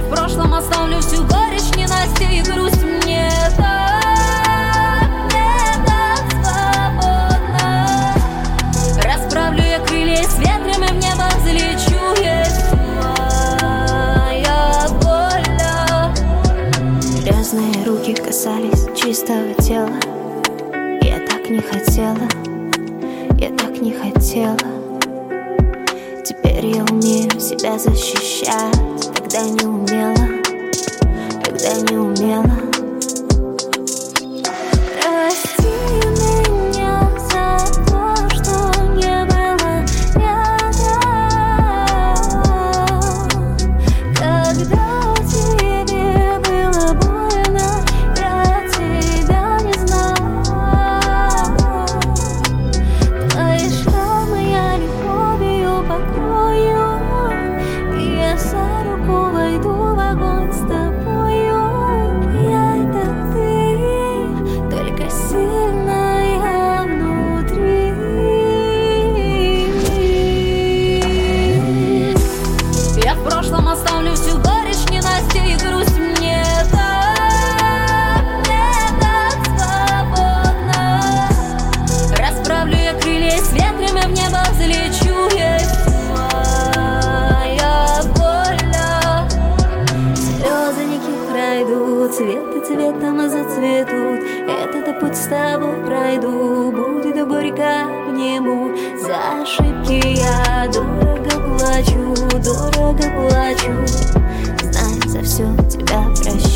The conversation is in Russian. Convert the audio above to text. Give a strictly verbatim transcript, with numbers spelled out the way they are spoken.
в прошлом оставлю всю горечь, ненастье и грусть. Мне так, мне так свободно. Расправлю я крылья и с ветрами в небо взлечу. Есть моя воля. Грязные руки касались чистого тела. Я так не хотела, я так не хотела. Теперь я умею себя защищать. Тогда не умела, тогда не умела. Прости меня за то, что не было рядом. Когда тебе было больно, я тебя не знала. Твои шрамы я любовью покрою, и я за руку войду в огонь с тобою. Я — это ты, только сильная внутри. Я в прошлом оставлю всю горечь, ненастье и грусть. Мне так, мне так свободно. Расправлю я крылья и с ветрами в небо взлечу. Есть моя воля. Слезы неких пройдут, цветы цветом зацветут. Этот путь с тобой пройду, будет горько в нему. За ошибки я дорого плачу, дорого плачу. Знаю, за все тебя прощу.